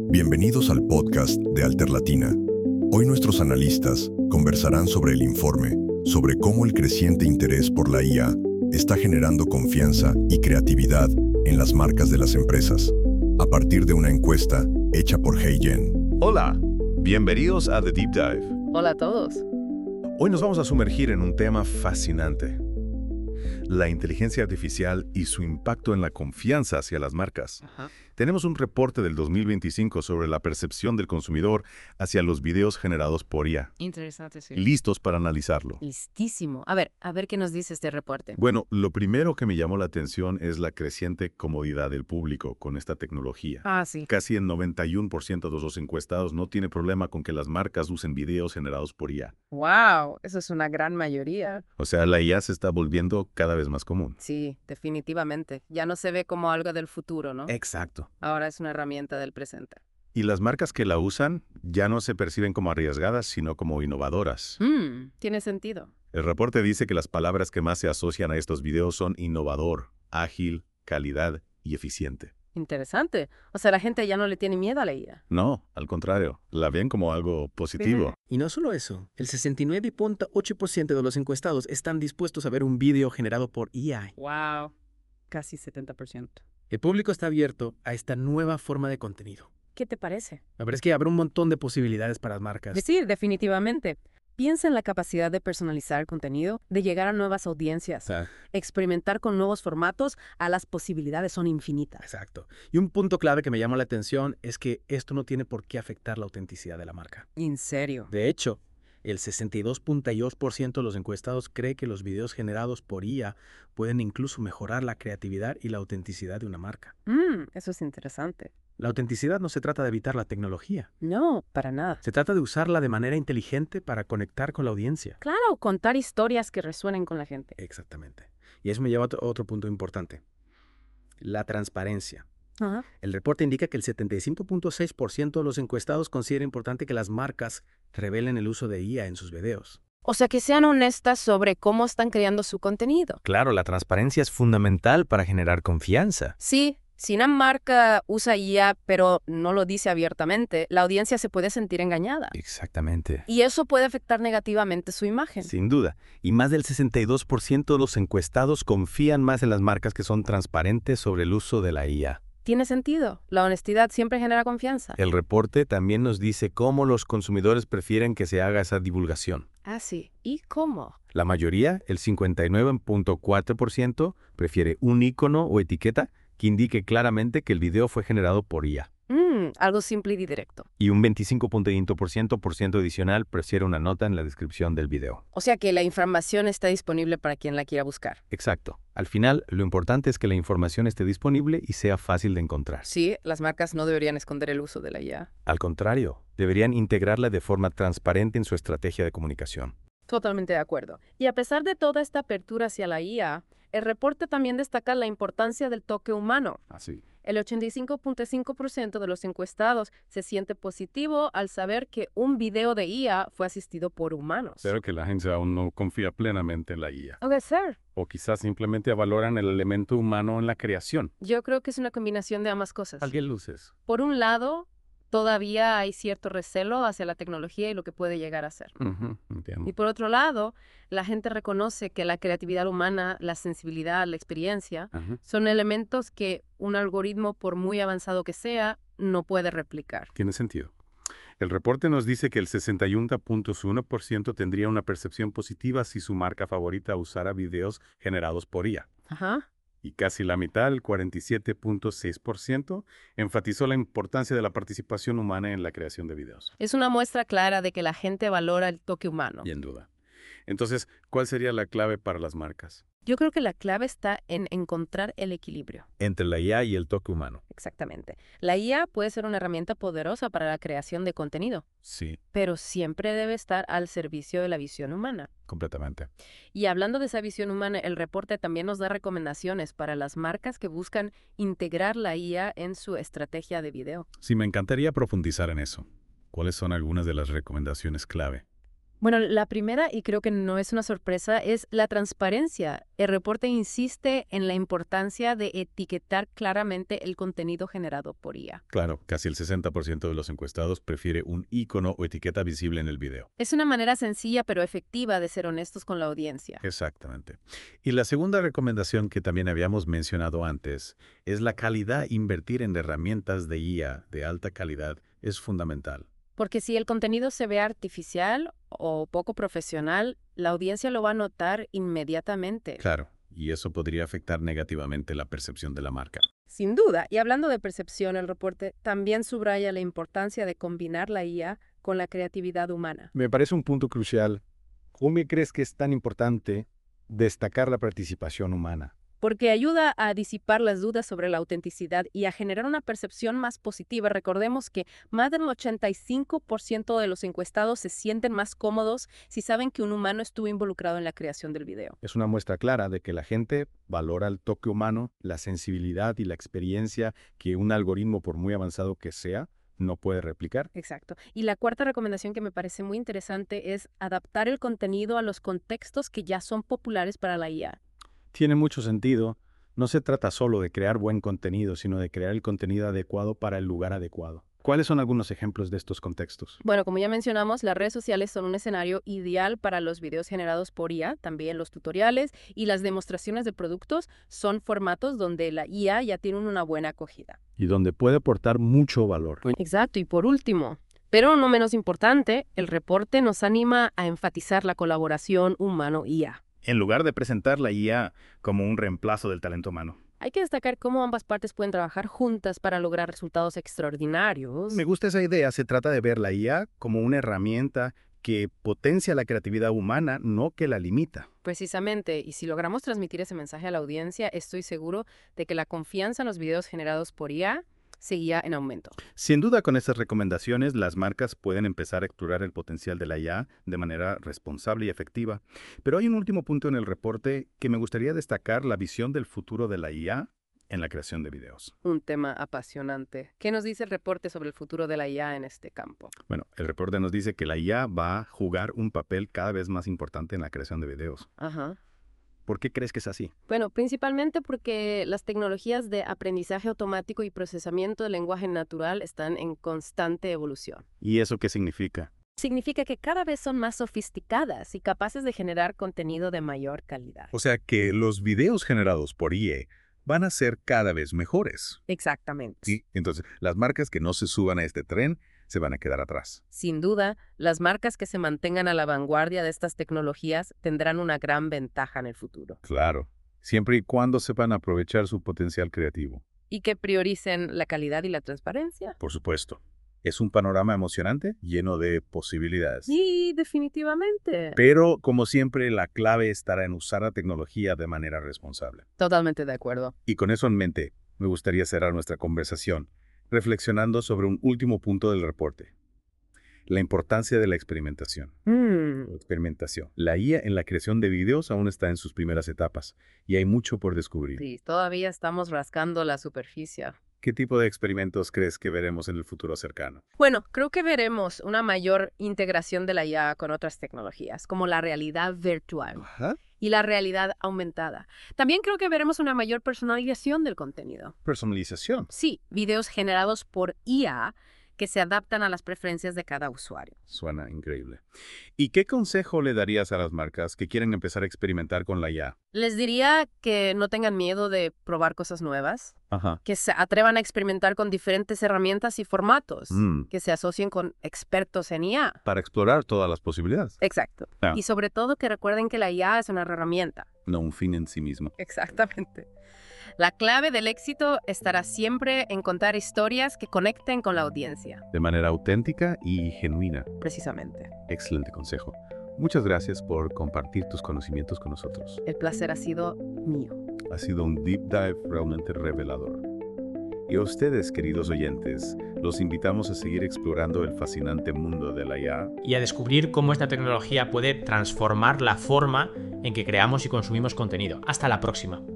Bienvenidos al podcast de Alterlatina. Hoy nuestros analistas conversarán sobre el informe, sobre cómo el creciente interés por la IA está generando confianza y creatividad en las marcas de las empresas, a partir de una encuesta hecha por HeyGen. Hola, bienvenidos a The Deep Dive. Hola a todos. Hoy nos vamos a sumergir en un tema fascinante: la inteligencia artificial y su impacto en la confianza hacia las marcas. Tenemos un reporte del 2025 sobre la percepción del consumidor hacia los videos generados por IA. Interesante, sí. ¿Listos para analizarlo? Listísimo. A ver qué nos dice este reporte. Bueno, lo primero que me llamó la atención es la creciente comodidad del público con esta tecnología. Sí. Casi el 91% de los encuestados no tiene problema con que las marcas usen videos generados por IA. ¡Wow! Eso es una gran mayoría. O sea, la IA se está volviendo cada vez más común. Sí, definitivamente. Ya no se ve como algo del futuro, ¿no? Exacto. Ahora es una herramienta del presente. Y las marcas que la usan ya no se perciben como arriesgadas, sino como innovadoras. Tiene sentido. El reporte dice que las palabras que más se asocian a estos videos son innovador, ágil, calidad y eficiente. Interesante. O sea, la gente ya no le tiene miedo a la IA. No, al contrario, la ven como algo positivo. Y no solo eso, el 69.8% de los encuestados están dispuestos a ver un video generado por IA. ¡Wow! Casi 70%. El público está abierto a esta nueva forma de contenido. ¿Qué te parece? La verdad es que habrá un montón de posibilidades para las marcas. Sí, definitivamente. Piensa en la capacidad de personalizar el contenido, de llegar a nuevas audiencias, experimentar con nuevos formatos. Las posibilidades son infinitas. Exacto. Y un punto clave que me llamó la atención es que esto no tiene por qué afectar la autenticidad de la marca. ¿En serio? De hecho, el 62.2% de los encuestados cree que los videos generados por IA pueden incluso mejorar la creatividad y la autenticidad de una marca. Eso es interesante. La autenticidad no se trata de evitar la tecnología. No, para nada. Se trata de usarla de manera inteligente para conectar con la audiencia. Claro, contar historias que resuenen con la gente. Exactamente. Y eso me lleva a otro punto importante: la transparencia. Ajá. El reporte indica que el 75.6% de los encuestados considera importante que las marcas revelen el uso de IA en sus videos. O sea, que sean honestas sobre cómo están creando su contenido. Claro, la transparencia es fundamental para generar confianza. Sí, si una marca usa IA pero no lo dice abiertamente, la audiencia se puede sentir engañada. Exactamente. Y eso puede afectar negativamente su imagen. Sin duda. Y más del 62% de los encuestados confían más en las marcas que son transparentes sobre el uso de la IA. Tiene sentido. La honestidad siempre genera confianza. El reporte también nos dice cómo los consumidores prefieren que se haga esa divulgación. Sí. ¿Y cómo? La mayoría, el 59.4%, prefiere un icono o etiqueta que indique claramente que el video fue generado por IA. Algo simple y directo. Y un 25.1% adicional prefiere una nota en la descripción del video. O sea que la información está disponible para quien la quiera buscar. Exacto. Al final, lo importante es que la información esté disponible y sea fácil de encontrar. Sí, las marcas no deberían esconder el uso de la IA. Al contrario, deberían integrarla de forma transparente en su estrategia de comunicación. Totalmente de acuerdo. Y a pesar de toda esta apertura hacia la IA, el reporte también destaca la importancia del toque humano. Así. El 85.5% de los encuestados se siente positivo al saber que un video de IA fue asistido por humanos. Pero que la gente aún no confía plenamente en la IA. Puede ser. O quizás simplemente valoran el elemento humano en la creación. Yo creo que es una combinación de ambas cosas. ¿Alguien luces? Por un lado, todavía hay cierto recelo hacia la tecnología y lo que puede llegar a ser. Entiendo. Y por otro lado, la gente reconoce que la creatividad humana, la sensibilidad, la experiencia, son elementos que un algoritmo, por muy avanzado que sea, no puede replicar. Tiene sentido. El reporte nos dice que el 61.1% tendría una percepción positiva si su marca favorita usara videos generados por IA. Y casi la mitad, el 47.6%, enfatizó la importancia de la participación humana en la creación de videos. Es una muestra clara de que la gente valora el toque humano. Y en duda. Entonces, ¿cuál sería la clave para las marcas? Yo creo que la clave está en encontrar el equilibrio. Entre la IA y el toque humano. Exactamente. La IA puede ser una herramienta poderosa para la creación de contenido, Sí, pero siempre debe estar al servicio de la visión humana. completamente. Y hablando de esa visión humana, el reporte también nos da recomendaciones para las marcas que buscan integrar la IA en su estrategia de video. Sí, me encantaría profundizar en eso. ¿Cuáles son algunas de las recomendaciones clave? Bueno, la primera, y creo que no es una sorpresa, es la transparencia. El reporte insiste en la importancia de etiquetar claramente el contenido generado por IA. Claro, casi el 60% de los encuestados prefiere un icono o etiqueta visible en el video. Es una manera sencilla pero efectiva de ser honestos con la audiencia. Exactamente. Y la segunda recomendación que también habíamos mencionado antes es la calidad. Invertir en herramientas de IA de alta calidad es fundamental. Porque si el contenido se ve artificial o poco profesional, la audiencia lo va a notar inmediatamente. Claro, y eso podría afectar negativamente la percepción de la marca. Sin duda. Y hablando de percepción, el reporte también subraya la importancia de combinar la IA con la creatividad humana. Me parece un punto crucial. ¿Cómo me crees que es tan importante destacar la participación humana? Porque ayuda a disipar las dudas sobre la autenticidad y a generar una percepción más positiva. Recordemos que más del 85% de los encuestados se sienten más cómodos si saben que un humano estuvo involucrado en la creación del video. Es una muestra clara de que la gente valora el toque humano, la sensibilidad y la experiencia que un algoritmo, por muy avanzado que sea, no puede replicar. Exacto. Y la cuarta recomendación que me parece muy interesante es adaptar el contenido a los contextos que ya son populares para la IA. Tiene mucho sentido. No se trata solo de crear buen contenido, sino de crear el contenido adecuado para el lugar adecuado. ¿Cuáles son algunos ejemplos de estos contextos? Bueno, como ya mencionamos, las redes sociales son un escenario ideal para los videos generados por IA. También los tutoriales y las demostraciones de productos son formatos donde la IA ya tiene una buena acogida. Y donde puede aportar mucho valor. Exacto. Y por último, pero no menos importante, el reporte nos anima a enfatizar la colaboración humano-IA. En lugar de presentar la IA como un reemplazo del talento humano. Hay que destacar cómo ambas partes pueden trabajar juntas para lograr resultados extraordinarios. Me gusta esa idea. Se trata de ver la IA como una herramienta que potencia la creatividad humana, no que la limita. Precisamente, y si logramos transmitir ese mensaje a la audiencia, estoy seguro de que la confianza en los videos generados por IA seguía en aumento. Sin duda, con estas recomendaciones, las marcas pueden empezar a explorar el potencial de la IA de manera responsable y efectiva. Pero hay un último punto en el reporte que me gustaría destacar: la visión del futuro de la IA en la creación de videos. Un tema apasionante. ¿Qué nos dice el reporte sobre el futuro de la IA en este campo? Bueno, el reporte nos dice que la IA va a jugar un papel cada vez más importante en la creación de videos. Ajá. ¿Por qué crees que es así? Bueno, principalmente porque las tecnologías de aprendizaje automático y procesamiento del lenguaje natural están en constante evolución. ¿Y eso qué significa? Significa que cada vez son más sofisticadas y capaces de generar contenido de mayor calidad. O sea que los videos generados por IA van a ser cada vez mejores. Exactamente. Sí, entonces las marcas que no se suban a este tren se van a quedar atrás. Sin duda, las marcas que se mantengan a la vanguardia de estas tecnologías tendrán una gran ventaja en el futuro. Claro, siempre y cuando sepan aprovechar su potencial creativo. Y que prioricen la calidad y la transparencia. Por supuesto. Es un panorama emocionante, lleno de posibilidades. Sí, definitivamente. Pero, como siempre, la clave estará en usar la tecnología de manera responsable. Totalmente de acuerdo. Y con eso en mente, me gustaría cerrar nuestra conversación reflexionando sobre un último punto del reporte: la importancia de la experimentación. La IA en la creación de videos aún está en sus primeras etapas y hay mucho por descubrir. Sí, todavía estamos rascando la superficie. ¿Qué tipo de experimentos crees que veremos en el futuro cercano? Bueno, creo que veremos una mayor integración de la IA con otras tecnologías, como la realidad virtual y la realidad aumentada. También creo que veremos una mayor personalización del contenido. ¿Personalización? Sí, videos generados por IA que se adaptan a las preferencias de cada usuario. Suena increíble. ¿Y qué consejo le darías a las marcas que quieren empezar a experimentar con la IA? Les diría que no tengan miedo de probar cosas nuevas, Ajá. que se atrevan a experimentar con diferentes herramientas y formatos, que se asocien con expertos en IA. Para explorar todas las posibilidades. Exacto. Y sobre todo que recuerden que la IA es una herramienta. No un fin en sí mismo. Exactamente. La clave del éxito estará siempre en contar historias que conecten con la audiencia. De manera auténtica y genuina. Precisamente. Excelente consejo. Muchas gracias por compartir tus conocimientos con nosotros. El placer ha sido mío. Ha sido un deep dive realmente revelador. Y a ustedes, queridos oyentes, los invitamos a seguir explorando el fascinante mundo de la IA. Y a descubrir cómo esta tecnología puede transformar la forma en que creamos y consumimos contenido. Hasta la próxima.